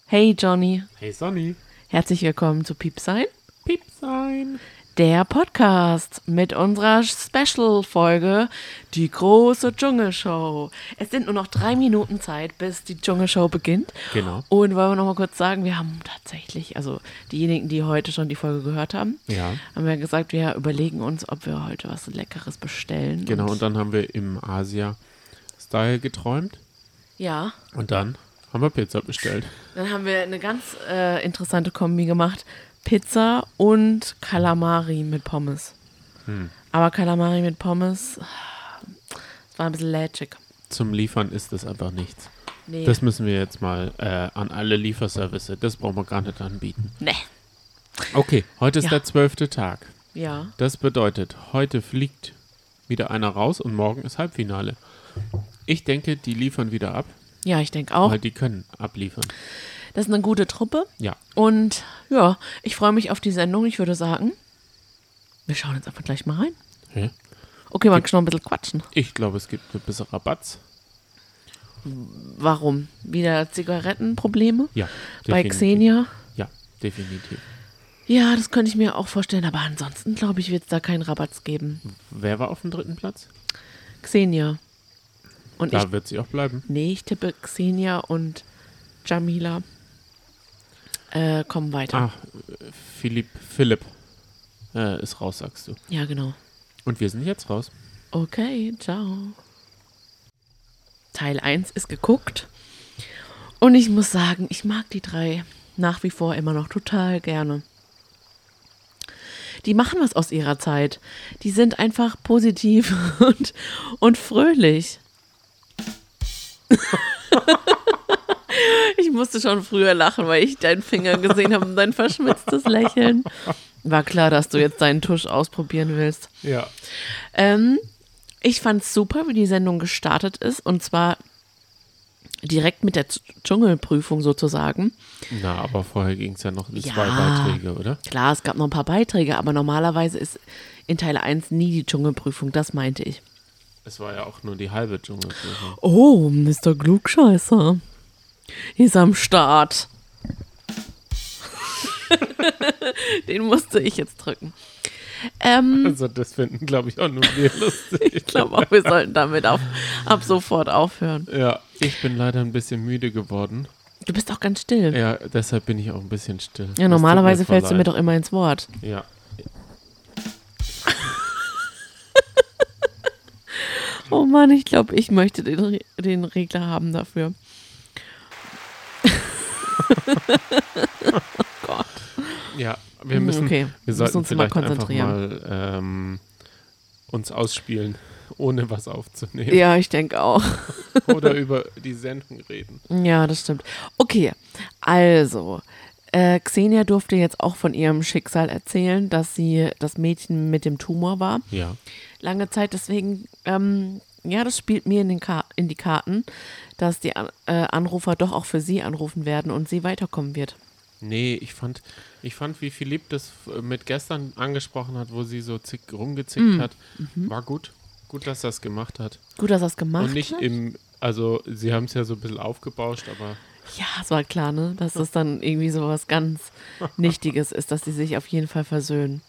Hey Johnny, Hey Sonny. herzlich willkommen zu Piepsein, Piepsein. der Podcast mit unserer Special-Folge, die große Dschungelshow. Es sind nur noch 3 Minuten Zeit, bis die Dschungelshow beginnt. Genau. Und wollen wir noch mal kurz sagen, wir haben tatsächlich, also diejenigen, die heute schon die Folge gehört haben, Ja. haben wir gesagt, wir überlegen uns, ob wir heute was Leckeres bestellen. Genau, und dann haben wir im Asia-Style geträumt Ja, und dann haben wir Pizza bestellt. dann haben wir eine ganz interessante Kombi gemacht. Pizza und Kalamari mit Pommes. Aber Kalamari mit Pommes, das war ein bisschen lätschig. Zum Liefern ist das einfach nichts. Nee. Das müssen wir jetzt mal an alle Lieferservice, das brauchen wir gar nicht anbieten. Nee. Okay, heute ist Ja. der 12. Tag. Ja. Das bedeutet, heute fliegt wieder einer raus und morgen ist Halbfinale. Ich denke, die liefern wieder ab, Ja, ich denke auch. weil die können abliefern. Das ist eine gute Truppe. Ja. Und ja, ich freue mich auf die Sendung. Ich würde sagen, wir schauen jetzt einfach gleich mal rein. Hä? Okay, man kann noch ein bisschen quatschen. Ich glaube, es gibt ein bisschen Rabatz. Warum? Wieder Zigarettenprobleme? Ja, Bei definitiv. Xenia? Ja, definitiv. Ja, das könnte ich mir auch vorstellen. Aber ansonsten, glaube ich, wird es da keinen Rabatz geben. Wer war auf dem 3. Platz? Xenia. Und Da wird sie auch bleiben. ich tippe Xenia und Jamila kommen weiter. Ah, Philipp ist raus, sagst du. Ja, genau. Und wir sind jetzt raus. Okay, ciao. Teil 1 ist geguckt. Und ich muss sagen, ich mag die 3 nach wie vor immer noch total gerne. Die machen was aus ihrer Zeit. Die sind einfach positiv und fröhlich. Ich musste schon früher lachen, weil ich deinen Finger gesehen habe und dein verschmitztes Lächeln. War klar, dass du jetzt deinen Tusch ausprobieren willst. Ja. Ich fand's super, wie die Sendung gestartet ist. Und zwar direkt mit der Dschungelprüfung sozusagen. Na, aber vorher ging es ja noch in Ja. 2 Beiträge, oder? Klar, es gab noch ein paar Beiträge, aber normalerweise ist in Teil 1 nie die Dschungelprüfung. Das meinte ich. Es war ja auch nur die halbe Dschungelprüfung. Oh, Mr. Klugscheißer ist am Start. Den musste ich jetzt drücken. Also das finden, glaube ich, auch nur wir lustig. Ich glaube auch, wir sollten damit ab sofort aufhören. Ja, ich bin leider ein bisschen müde geworden. Du bist auch ganz still. Ja, deshalb bin ich auch ein bisschen still. Ja, Das normalerweise tut mir voll fällst du mir leid. doch immer ins Wort. Ja. Oh Mann, ich glaube, ich möchte den Regler haben dafür. Gott. Ja, wir müssen, Okay, wir müssen sollten uns mal vielleicht einfach konzentrieren. mal uns ausspielen, ohne was aufzunehmen. Ja, ich denke auch. Oder über die Sendung reden. Ja, das stimmt. Okay, also, Xenia durfte jetzt auch von ihrem Schicksal erzählen, dass sie das Mädchen mit dem Tumor war. Ja. Lange Zeit, deswegen, ja, das spielt mir in die Karten, dass die Anrufer doch auch für sie anrufen werden und sie weiterkommen wird. Nee, ich fand, wie Philipp das mit gestern angesprochen hat, wo sie so rumgezickt hat, war gut. Gut, dass er es gemacht hat. Gut, dass er es gemacht Und nicht hat. also sie haben es ja so ein bisschen aufgebauscht, aber Ja, es war klar, ne, dass das dann irgendwie so was ganz Nichtiges ist, dass die sich auf jeden Fall versöhnen.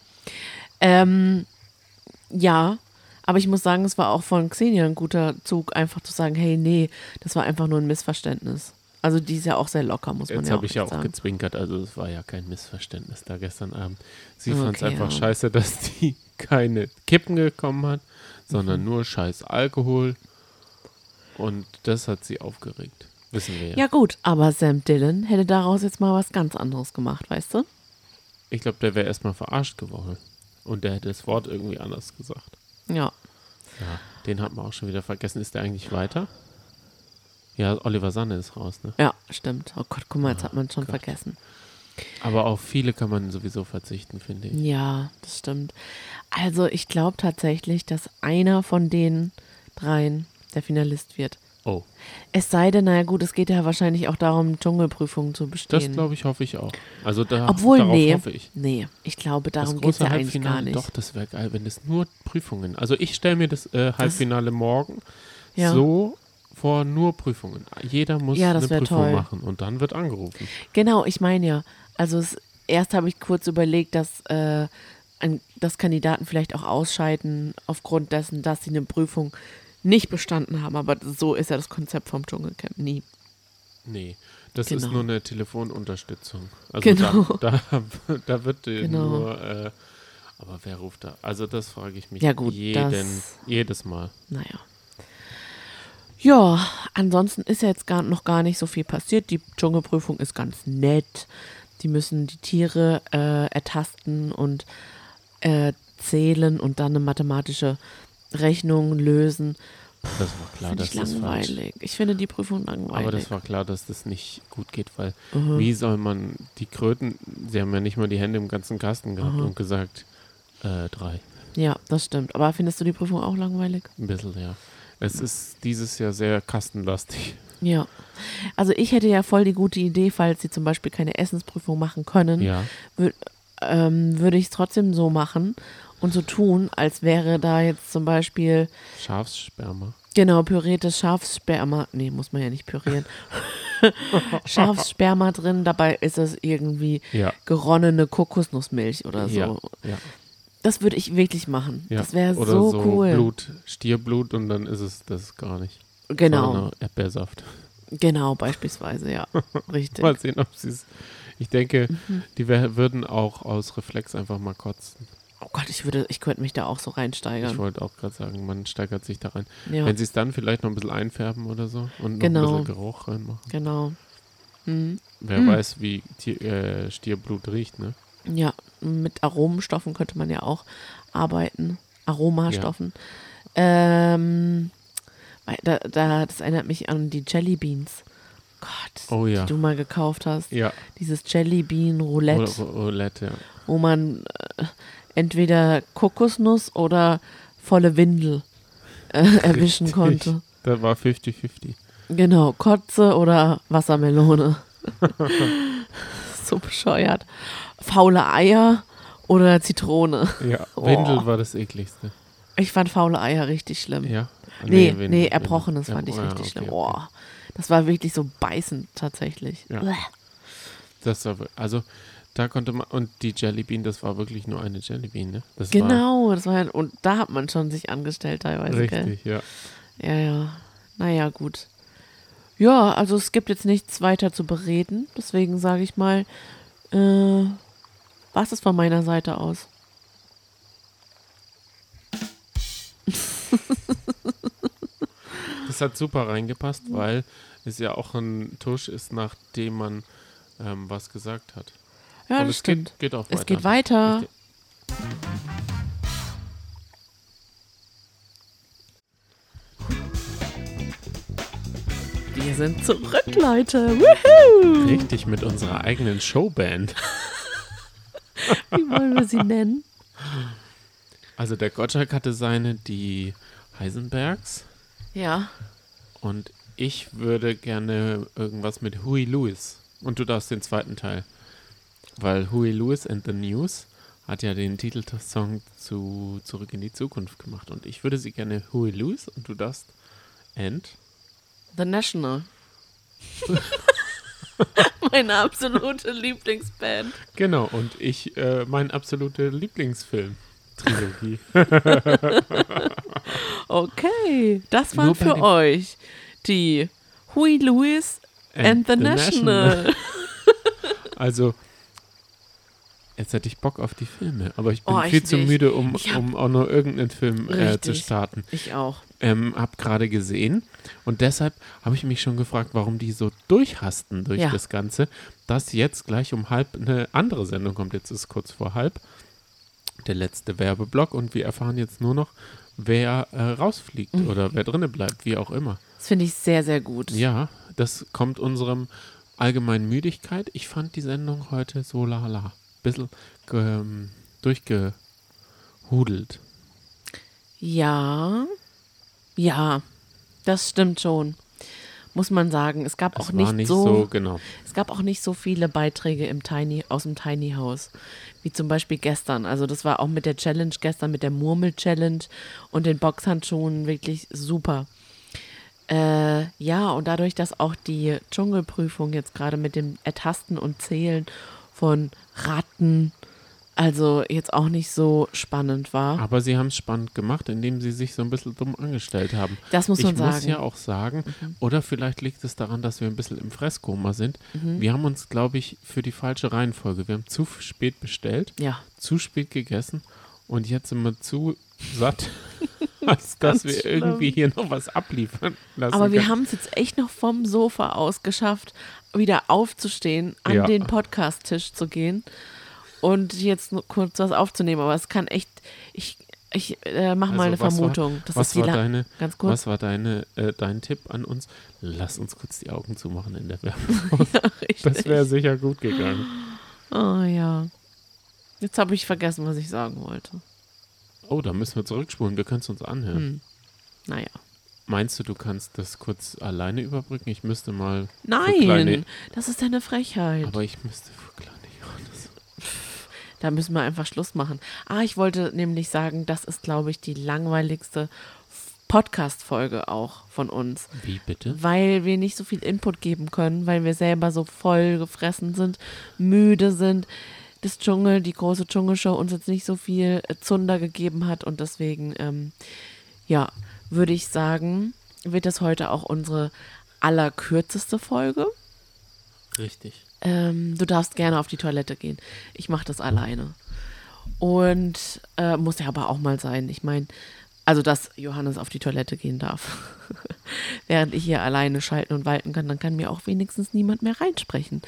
Ja, aber ich muss sagen, es war auch von Xenia ein guter Zug, einfach zu sagen, hey, nee, das war einfach nur ein Missverständnis. Also die ist ja auch sehr locker, muss man jetzt ja auch habe ich ja echt auch sagen. gezwinkert, also es war ja kein Missverständnis da gestern Abend. Sie fand es Okay, einfach ja. scheiße, dass die keine Kippen bekommen hat, Mhm. sondern nur scheiß Alkohol. Und das hat sie aufgeregt. Wissen wir ja. Ja gut, aber Sam Dillon hätte daraus jetzt mal was ganz anderes gemacht, weißt du? Ich glaube, der wäre erstmal verarscht geworden. Und der hätte das Wort irgendwie anders gesagt. Ja. Ja, den hat man auch schon wieder vergessen. Ist der eigentlich weiter? Ja, Oliver Sanne ist raus, ne? Ja, stimmt. Oh Gott, guck mal, jetzt hat man es schon Gott. vergessen. Aber auf viele kann man sowieso verzichten, finde ich. Ja, das stimmt. Also ich glaube tatsächlich, dass einer von den 3 der Finalist wird. Oh, Es sei denn, naja gut, es geht ja wahrscheinlich auch darum, Dschungelprüfungen zu das bestehen. glaube ich, hoffe ich auch. Also Obwohl, darauf nee. hoffe ich. Nee, ich glaube, Das darum geht es große ja eigentlich gar Halbfinale, nicht. doch, das wäre geil, wenn es nur Prüfungen. Also ich stelle mir das Halbfinale morgen Ja. so vor nur Prüfungen. Jeder muss Ja, das eine wär Prüfung toll. machen und dann wird angerufen. Genau, ich meine ja. Also erst habe ich kurz überlegt, dass Kandidaten vielleicht auch ausscheiden aufgrund dessen, dass sie eine Prüfung nicht bestanden haben. Aber so ist ja das Konzept vom Dschungelcamp nie. Nee, das Genau. ist nur eine Telefonunterstützung. Also Genau. da wird Genau. nur, aber wer ruft da? Also das frage ich mich Ja, gut, jedes Mal. Naja. Ja, ansonsten ist ja jetzt noch gar nicht so viel passiert. Die Dschungelprüfung ist ganz nett. Die müssen die Tiere ertasten und zählen und dann eine mathematische Rechnung lösen. Das war klar, Finde dass ich das falsch. langweilig. Ich finde die Prüfung langweilig. Aber das war klar, dass das nicht gut geht, weil wie soll man die Kröten, sie haben ja nicht mal die Hände im ganzen Kasten gehabt und gesagt, 3. Ja, das stimmt. Aber findest du die Prüfung auch langweilig? Ein bisschen, ja. Es ist dieses Jahr sehr kastenlastig. Ja. Also ich hätte ja voll die gute Idee, falls sie zum Beispiel keine Essensprüfung machen können, Ja, würde ich es trotzdem so machen und so tun, als wäre da jetzt zum Beispiel Schafssperma. genau püriertes Schafssperma, nee, muss man ja nicht pürieren, Schafssperma drin, dabei ist es irgendwie Ja, geronnene Kokosnussmilch oder so. ja, ja. Das würde ich wirklich machen. Ja. Das wäre Oder so cool. Blut, Stierblut und dann ist es das gar nicht. Genau, Sondern Erdbeersaft. genau, beispielsweise, ja. Richtig. Mal sehen, ob sie es. Ich denke, die würden auch aus Reflex einfach mal kotzen. Oh Gott, ich könnte mich da auch so Ich reinsteigern. wollte auch gerade sagen, man steigert sich da rein. Ja, Wenn sie es dann vielleicht noch ein bisschen einfärben oder so und noch Genau. ein bisschen Geruch reinmachen. genau. Mhm. Wer weiß, wie Stierblut riecht, ne? Ja, mit Aromenstoffen könnte man ja auch arbeiten. Aromastoffen. Das erinnert mich an die Jelly Beans. Gott, Oh ja. die du mal gekauft hast. Ja, Dieses Jelly Bean Roulette, Roulette, ja. wo man entweder Kokosnuss oder volle Windel erwischen Richtig. konnte. Da war 50-50. Genau, Kotze oder Wassermelone. So bescheuert. Faule Eier oder Zitrone. Ja, Oh. Windel war das ekligste. Ich fand faule Eier richtig schlimm. Ja? Nee, Erbrochenes Windel. fand ich Ja, richtig okay, schlimm. okay. Oh, das war wirklich so beißend tatsächlich. Ja. Bleh. Das war, also da konnte man, und die Jellybean, das war wirklich nur eine Jellybean, ne? Das Genau, und da hat man schon sich angestellt war teilweise. Gell? richtig, ja. Ja. Naja, gut. Ja, also es gibt jetzt nichts weiter zu bereden. Deswegen sage ich mal, was ist von meiner Seite aus? Das hat super reingepasst, weil es ja auch ein Tusch ist, nachdem man was gesagt hat. Ja, Und das es stimmt. geht auch weiter. Es geht weiter. Richtig. Wir sind zurück, Leute. Woohoo! Richtig, mit unserer eigenen Showband. Wie wollen wir sie nennen? Also der Gottschalk hatte seine, die Heisenbergs. Ja. Und ich würde gerne irgendwas mit Huey Lewis. Und du darfst den zweiten Teil. Weil Huey Lewis and the News hat ja den Titelsong zu Zurück in die Zukunft gemacht. Und ich würde sie gerne Huey Lewis und du darfst The National. Meine absolute Lieblingsband. Genau, und ich, mein absolute Lieblingsfilm. Trilogie. Okay, das war Nur bei für dem- euch die Huey Lewis and the National. Also, jetzt hätte ich Bock auf die Filme, aber ich bin Oh, ich viel zu nicht. müde, Ich hab- um auch nur irgendeinen Film zu Richtig. starten. Ich auch. Hab gerade gesehen und deshalb habe ich mich schon gefragt, warum die so durchhasten durch Ja. das Ganze, dass jetzt gleich um 12:30 eine andere Sendung kommt. Jetzt ist kurz vor 12:30 der letzte Werbeblock und wir erfahren jetzt nur noch, wer rausfliegt oder wer drinne bleibt, wie auch immer. Das finde ich sehr, sehr gut. Ja, das kommt unserem allgemeinen Müdigkeit. Ich fand die Sendung heute so lala. Bisschen durchgehudelt. Ja, das stimmt schon. Muss man sagen. Es gab Es auch war nicht so, genau. es gab auch nicht so viele Beiträge aus dem Tiny House, wie zum Beispiel gestern. Also das war auch mit der Challenge gestern, mit der Murmel-Challenge und den Boxhandschuhen wirklich super. Ja, und dadurch, dass auch die Dschungelprüfung jetzt gerade mit dem Ertasten und Zählen von Ratten, also jetzt auch nicht so spannend war. Aber sie haben es spannend gemacht, indem sie sich so ein bisschen dumm angestellt haben. Das muss man Ich muss sagen. ja auch sagen, oder vielleicht liegt es daran, dass wir ein bisschen im Fresskoma sind. Wir haben uns, glaube ich, für die falsche Reihenfolge. Wir haben zu spät bestellt, Ja, zu spät gegessen und jetzt sind wir zu satt, als dass Ganz wir schlimm. irgendwie hier noch was abliefern lassen aber wir können. haben es jetzt echt noch vom Sofa aus geschafft, wieder aufzustehen, an Ja. den Podcast-Tisch zu gehen und jetzt nur kurz was aufzunehmen. Aber es kann echt, ich mache mal eine was Vermutung. Das Was ist die war ganz kurz. was war dein Tipp an uns? Lass uns kurz die Augen zumachen in der Werbung. Ja, richtig. Das wäre sicher gut gegangen. Oh ja. Jetzt habe ich vergessen, was ich sagen wollte. Oh, da müssen wir zurückspulen. Wir können es uns anhören. Naja. Meinst du, du kannst das kurz alleine überbrücken? Ich müsste mal. für Nein, kleine, das ist eine Frechheit. aber ich müsste für kleine Johannes. Da müssen wir einfach Schluss machen. Ich wollte nämlich sagen, das ist, glaube ich, die langweiligste Podcast-Folge auch von uns. Wie bitte? Weil wir nicht so viel Input geben können, weil wir selber so voll gefressen sind, müde sind. Die große Dschungelshow uns jetzt nicht so viel Zunder gegeben hat und deswegen, würde ich sagen, wird das heute auch unsere allerkürzeste Folge. Richtig. Du darfst gerne auf die Toilette gehen. Ich mache das alleine. Und muss ja aber auch mal sein. Ich meine, also dass Johannes auf die Toilette gehen darf. Während ich hier alleine schalten und walten kann, dann kann mir auch wenigstens niemand mehr reinsprechen.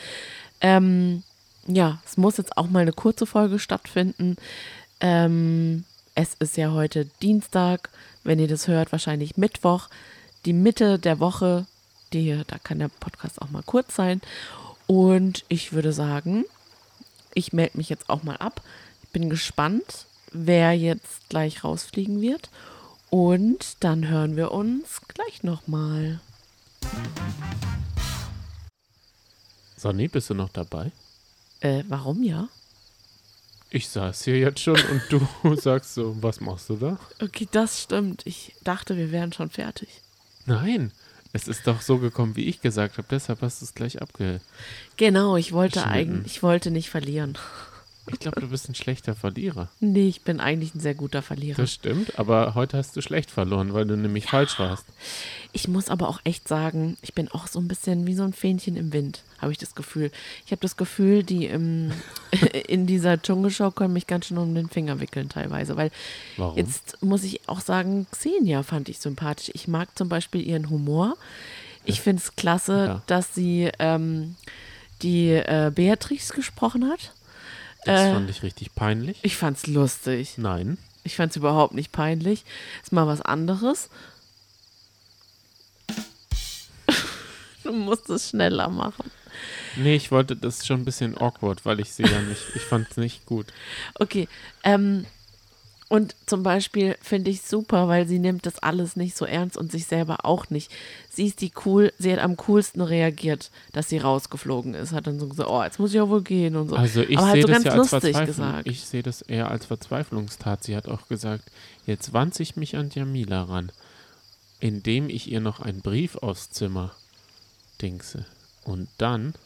Es muss jetzt auch mal eine kurze Folge stattfinden. Es ist ja heute Dienstag, wenn ihr das hört, wahrscheinlich Mittwoch, die Mitte der Woche. Da kann der Podcast auch mal kurz sein. Und ich würde sagen, ich melde mich jetzt auch mal ab. Ich bin gespannt, wer jetzt gleich rausfliegen wird. Und dann hören wir uns gleich nochmal. Sonny, bist du noch dabei? Warum ja? Ich saß hier jetzt schon und du sagst so, was machst du da? Okay, das stimmt. Ich dachte, wir wären schon fertig. Nein, es ist doch so gekommen, wie ich gesagt habe. Deshalb hast du es gleich Genau, ich wollte Geschnitten. nicht verlieren. Ich glaube, du bist ein schlechter Verlierer. Nee, ich bin eigentlich ein sehr guter Verlierer. Das stimmt, aber heute hast du schlecht verloren, weil du nämlich falsch warst. Ich muss aber auch echt sagen, ich bin auch so ein bisschen wie so ein Fähnchen im Wind, habe ich das Gefühl. Ich habe das Gefühl, die in dieser Dschungelshow können mich ganz schön um den Finger wickeln teilweise, weil Warum? jetzt muss ich auch sagen, Xenia fand ich sympathisch. Ich mag zum Beispiel ihren Humor. Ich finde es klasse, Ja. dass sie die Beatrix gesprochen hat. Das fand ich richtig peinlich. Ich fand's lustig. Nein. Ich fand's überhaupt nicht peinlich. Ist mal was anderes. Du musst es schneller machen. Nee, ich wollte das schon ein bisschen awkward, weil ich sie ja nicht, ich fand es nicht gut. Okay, und zum Beispiel finde ich super, weil sie nimmt das alles nicht so ernst und sich selber auch nicht. Sie hat am coolsten reagiert, dass sie rausgeflogen ist. Hat dann so gesagt, oh, jetzt muss ich ja wohl gehen und so. Also ich Aber sehe halt so das ganz ja als lustig Verzweiflung. gesagt. Ich sehe das eher als Verzweiflungstat. Sie hat auch gesagt, jetzt wandse ich mich an Jamila ran, indem ich ihr noch einen Brief aufs Zimmer dingse. Und dann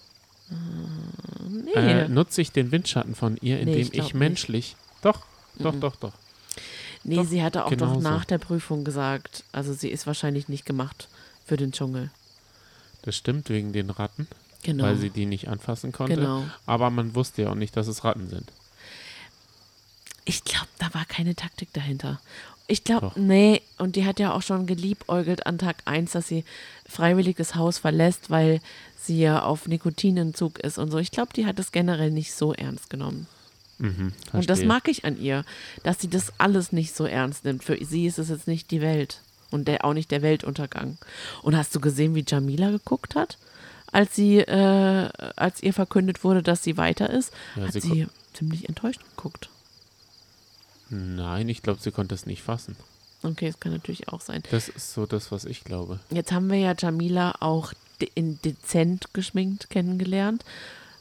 Nee, nutze ich den Windschatten von ihr, indem ich glaub ich menschlich... Doch. nee, doch, sie hatte auch genauso. doch nach der Prüfung gesagt, also sie ist wahrscheinlich nicht gemacht für den Dschungel. Das stimmt wegen den Ratten, Genau. weil sie die nicht anfassen konnte. Genau. Aber man wusste ja auch nicht, dass es Ratten sind. Ich glaube, da war keine Taktik dahinter. Ich glaube, Doch. nee, und die hat ja auch schon geliebäugelt an Tag 1, dass sie freiwillig das Haus verlässt, weil sie ja auf Nikotinentzug ist und so. Ich glaube, die hat es generell nicht so ernst genommen. Mhm, Und das verstehe. mag ich an ihr, dass sie das alles nicht so ernst nimmt. Für sie ist es jetzt nicht die Welt und auch nicht der Weltuntergang. Und hast du gesehen, wie Jamila geguckt hat, als ihr verkündet wurde, dass sie weiter ist? Ja, Hat sie sie ziemlich enttäuscht geguckt. Nein, ich glaube, sie konnte es nicht fassen. Okay, das kann natürlich auch sein. Das ist so das, was ich glaube. Jetzt haben wir ja Jamila auch in dezent geschminkt kennengelernt.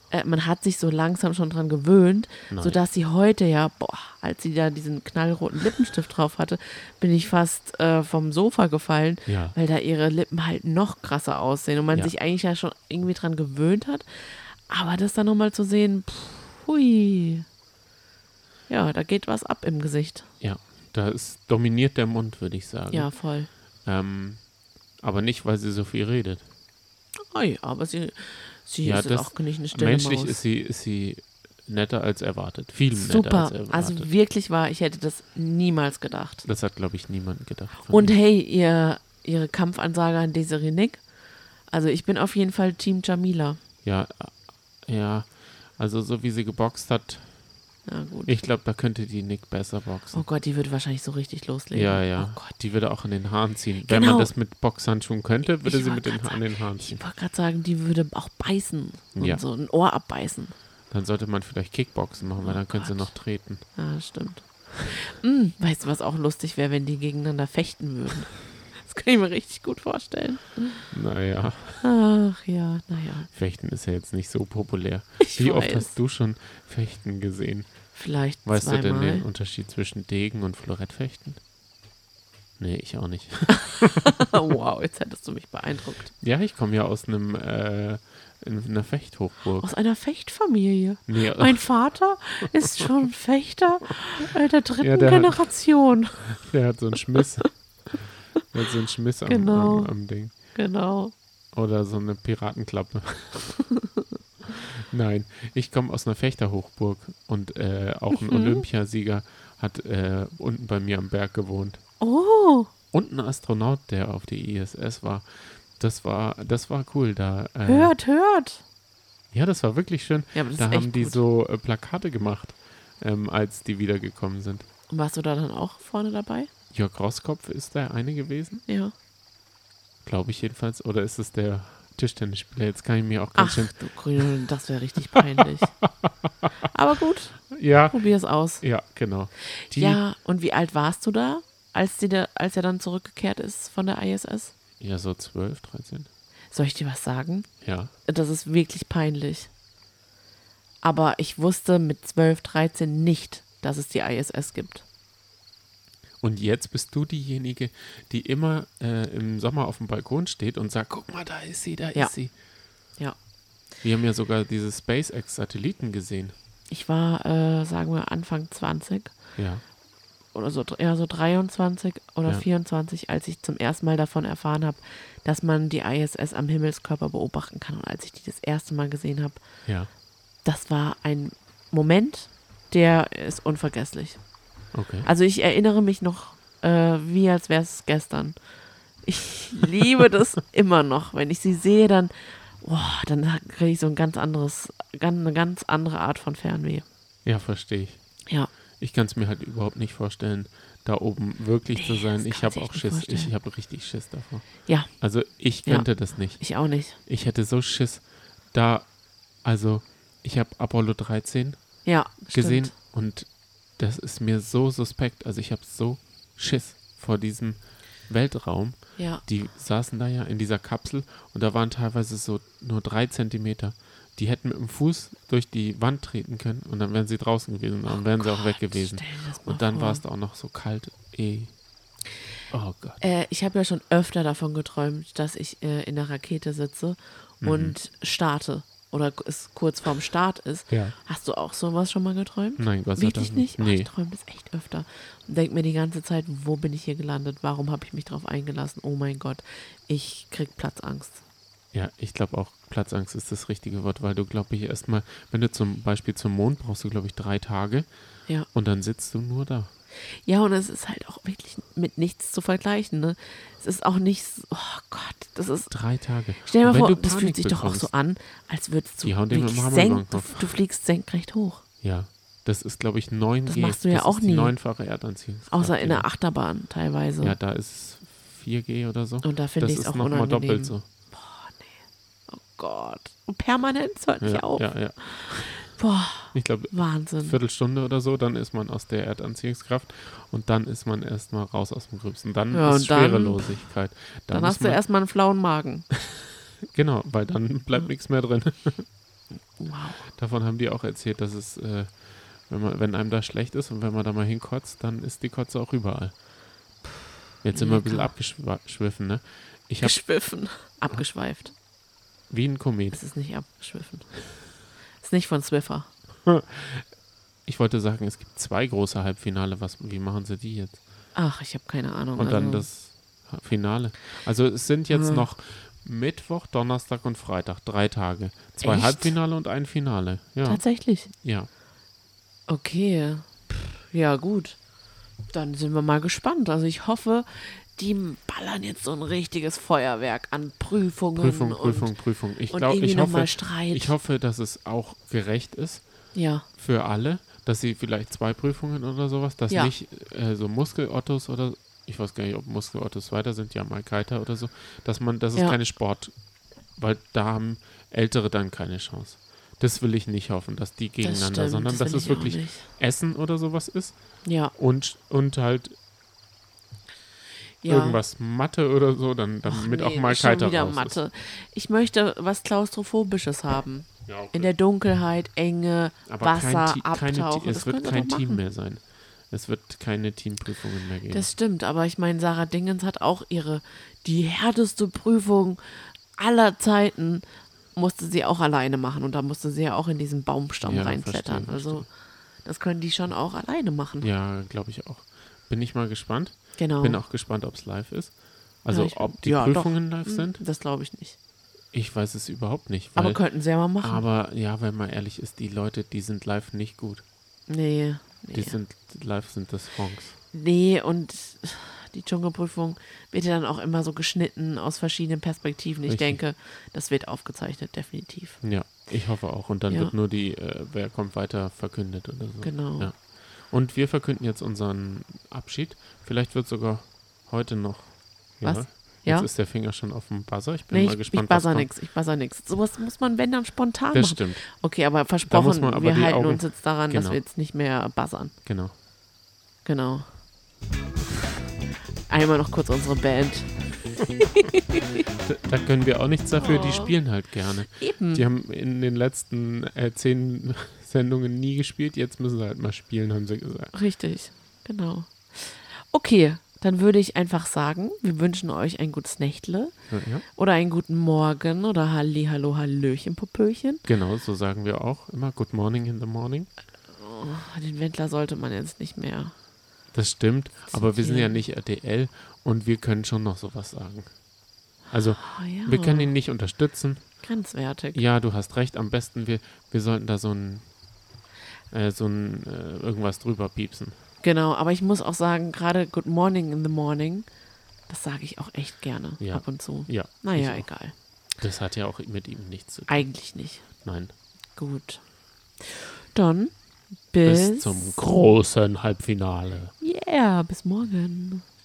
man hat sich so langsam schon dran gewöhnt, Nein. sodass sie heute ja, als sie da diesen knallroten Lippenstift drauf hatte, bin ich fast vom Sofa gefallen, Ja. weil da ihre Lippen halt noch krasser aussehen und man Ja. sich eigentlich ja schon irgendwie dran gewöhnt hat. Aber das dann nochmal zu sehen, hui. Ja, da geht was ab im Gesicht. Ja, dominiert der Mund, würde ich sagen. Ja, voll. Aber nicht, weil sie so viel redet. Oh ja, aber sie Ja, ist das- auch nicht eine stille Menschlich Maus. ist sie netter als erwartet. Viel netter Super, als erwartet. also wirklich wahr, ich hätte das niemals gedacht. Das hat, glaube ich, niemand gedacht. von Und ihr. hey, ihre Kampfansage an Desiree Nick, also ich bin auf jeden Fall Team Jamila. Ja, also so wie sie geboxt hat, Na gut. ich glaube, da könnte die Nick besser boxen. Oh Gott, die würde wahrscheinlich so richtig loslegen. Ja. Oh Gott. Die würde auch an den Haaren ziehen. Wenn Genau. man das mit Boxhandschuhen könnte, würde Ich sie wollte mit grad an den Haaren Ich ziehen. wollte gerade sagen, die würde auch beißen und Ja. so ein Ohr abbeißen. Dann sollte man vielleicht Kickboxen machen, weil Oh dann könnte sie Gott. noch treten. Ja, das stimmt. Weißt du, was auch lustig wäre, wenn die gegeneinander fechten würden? Das kann ich mir richtig gut vorstellen. Naja, Ach ja, naja. Fechten ist ja jetzt nicht so populär. Ich Wie oft weiß. hast du schon Fechten gesehen? Vielleicht Weißt du denn zweimal. den Unterschied zwischen Degen und Florettfechten? Nee, ich auch nicht. Wow, jetzt hättest du mich beeindruckt. Ja, ich komme ja aus einer Fechthochburg. Aus einer Fechtfamilie. Nee, Mein Vater ist schon Fechter der dritten Ja, der hat- Generation. der hat so einen Schmiss. Der hat so einen Schmiss Genau. am Ding. Genau. Oder so eine Piratenklappe. Nein, ich komme aus einer Fechterhochburg und auch ein Olympiasieger hat unten bei mir am Berg gewohnt. Oh, Und ein Astronaut, der auf die ISS war. Das war cool. Da, hört. Ja, das war wirklich schön. Ja, aber das Da ist haben echt die gut. so Plakate gemacht, als die wiedergekommen sind. Und warst du da dann auch vorne dabei? Jörg Roskopf ist der eine gewesen, Ja. glaube ich jedenfalls. Oder ist es der Tischtennisspieler? Jetzt kann ich mir auch ganz Ach, schön... du Grüne, das wäre richtig peinlich. Aber gut, Ja, probier es aus. ja, genau. Ja, und wie alt warst du da, als er dann zurückgekehrt ist von der ISS? Ja, so 12, 13. Soll ich dir was sagen? Ja. Das ist wirklich peinlich. Aber ich wusste mit 12, 13 nicht, dass es die ISS gibt. Und jetzt bist du diejenige, die immer im Sommer auf dem Balkon steht und sagt, guck mal, da ist sie, da Ja. ist sie. Ja. Wir haben ja sogar diese SpaceX-Satelliten gesehen. Ich war, sagen wir, Anfang 20 Ja. oder so, ja, so 23 oder Ja. 24, als ich zum ersten Mal davon erfahren habe, dass man die ISS am Himmelskörper beobachten kann. Und als ich die das erste Mal gesehen habe, Ja. das war ein Moment, der ist unvergesslich. Okay. Also ich erinnere mich noch, wie als wäre es gestern. Ich liebe das immer noch. Wenn ich sie sehe, dann kriege ich so eine ganz andere Art von Fernweh. Ja, verstehe ich. Ja. Ich kann es mir halt überhaupt nicht vorstellen, da oben wirklich zu Nee, sein. das Ich kann man habe sich auch nicht Schiss. vorstellen. Ich habe richtig Schiss davor. Ja, Also ich Ja. könnte das nicht. ich auch nicht. Ich hätte so Schiss da, also ich habe Apollo 13 Ja, gesehen stimmt. und das ist mir so suspekt. Also ich habe so Schiss vor diesem Weltraum. Ja, Die saßen da ja in dieser Kapsel und da waren teilweise so nur 3 Zentimeter. Die hätten mit dem Fuß durch die Wand treten können und dann wären sie draußen gewesen und dann wären sie auch weg gewesen. stell dir das mal Und dann vor. war es da auch noch so kalt. Oh Gott. Ich habe ja schon öfter davon geträumt, dass ich in der Rakete sitze und starte oder es kurz vorm Start ist. Ja. Hast du auch sowas schon mal geträumt? Nein, Gott sei Wirklich Dank nicht? Oh, Nee. ich träume das echt öfter. Und denke mir die ganze Zeit, wo bin ich hier gelandet? Warum habe ich mich drauf eingelassen? Oh mein Gott, ich krieg Platzangst. Ja, ich glaube auch, Platzangst ist das richtige Wort, weil du, glaube ich, erstmal, wenn du zum Beispiel zum Mond brauchst du, glaube ich, 3 Tage Ja. und dann sitzt du nur da. Ja, und es ist halt auch wirklich mit nichts zu vergleichen, ne? Es ist auch nicht so, oh Gott, das ist, 3 Tage. stell dir Und mal wenn vor, du das fühlt Panik sich doch auch so bekommst- an, als würdest du Die hauen dir mit dem wirklich Hammer über den du, Kopf. du fliegst senkrecht hoch. Ja, das ist, glaube ich, 9G. Das machst du ja das auch ist die nie. 9-fache Erdanziehungskraft. Außer in ja. der Achterbahn teilweise. Ja, da ist es 4G oder so. Und da finde Das ich es ist auch nochmal unangenehm. doppelt so. Oh Gott. Und permanent, es hört nicht Ja, auf. ja, ja. Boah, Ich glaube, Wahnsinn. Viertelstunde oder so, dann ist man aus der Erdanziehungskraft und dann ist man erstmal raus aus dem Gröbsten. Dann Ja, ist und dann- Schwerelosigkeit. Dann ist hast du man- erstmal einen flauen Magen. Genau, weil dann bleibt nichts mehr drin. Wow. Davon haben die auch erzählt, dass es, wenn einem da schlecht ist und wenn man da mal hinkotzt, dann ist die Kotze auch überall. Jetzt sind wir ein bisschen abgeschwiffen, ne? Abgeschweift. Wie ein Komet. Es ist nicht abgeschwiffen. Ist nicht von Swiffer. Ich wollte sagen, es gibt 2 große Halbfinale. Wie machen sie die jetzt? Ach, ich habe keine Ahnung. Und dann das Finale. Also es sind jetzt noch Mittwoch, Donnerstag und Freitag. 3 Tage. 2 Echt? Halbfinale und ein Finale. Ja. Tatsächlich? Ja. Okay. Ja, gut. Dann sind wir mal gespannt. Also ich hoffe, die ballern jetzt so ein richtiges Feuerwerk an Prüfungen. Prüfung. Ich hoffe, dass es auch gerecht ist ja. für alle, dass sie vielleicht 2 Prüfungen oder sowas, dass nicht so Muskelottos oder ich weiß gar nicht, ob Muskelottos weiter sind, ja, mal Keiter oder so, dass es keine Sport, weil da haben Ältere dann keine Chance. Das will ich nicht hoffen, dass die gegeneinander, sondern dass es wirklich Essen oder sowas ist. Ja. Und halt irgendwas Mathe oder so, damit auch mal Keiter raus Mathe. ist. Ich möchte was Klaustrophobisches haben. Ja, okay. In der Dunkelheit, Enge, aber Wasser, Abtauchen. Es wird kein Team mehr sein. Es wird keine Teamprüfungen mehr geben. Das stimmt, aber ich meine, Sarah Dingens hat auch die härteste Prüfung aller Zeiten musste sie auch alleine machen und da musste sie ja auch in diesen Baumstamm reinklettern. Verstehe. Also das können die schon auch alleine machen. Ja, glaube ich auch. Bin ich mal gespannt. Genau. Bin auch gespannt, ob es live ist. Also ob die Prüfungen live sind. Das glaube ich nicht. Ich weiß es überhaupt nicht. Aber könnten sie ja mal machen. Aber ja, wenn man ehrlich ist, die Leute, die sind live nicht gut. Nee. Live sind das Songs. Nee, und die Dschungelprüfung wird ja dann auch immer so geschnitten aus verschiedenen Perspektiven. Ich denke, das wird aufgezeichnet, definitiv. Ja, ich hoffe auch. Und dann wird nur wer kommt weiter verkündet oder so. Genau. Ja. Und wir verkünden jetzt unseren Abschied. Vielleicht wird sogar heute noch. Was? Jetzt ist der Finger schon auf dem Buzzer. Ich bin mal gespannt, ich buzzer nichts. Sowas muss man, wenn dann, spontan machen. Das stimmt. Okay, aber versprochen, wir halten uns jetzt daran, genau. dass wir jetzt nicht mehr buzzern. Genau. Einmal noch kurz unsere Band. Da können wir auch nichts dafür, die spielen halt gerne. Eben. Die haben in den letzten 10 Sendungen nie gespielt, jetzt müssen sie halt mal spielen, haben sie gesagt. Richtig, genau. Okay, dann würde ich einfach sagen, wir wünschen euch ein gutes Nächtle oder einen guten Morgen oder Halli, Hallo, Hallöchen, Popöchen. Genau, so sagen wir auch immer. Good morning in the morning. Oh, den Wendler sollte man jetzt nicht mehr. Das stimmt, aber wir sind ja nicht RTL und wir können schon noch sowas sagen. Also, wir können ihn nicht unterstützen. Grenzwertig. Ja, du hast recht. Am besten, wir sollten da so ein irgendwas drüber piepsen. Genau, aber ich muss auch sagen, gerade Good Morning in the Morning, das sage ich auch echt gerne ab und zu. Ja. Naja, egal. Das hat ja auch mit ihm nichts zu tun. Eigentlich nicht. Nein. Gut. Dann bis zum großen Halbfinale. Yeah, bis morgen.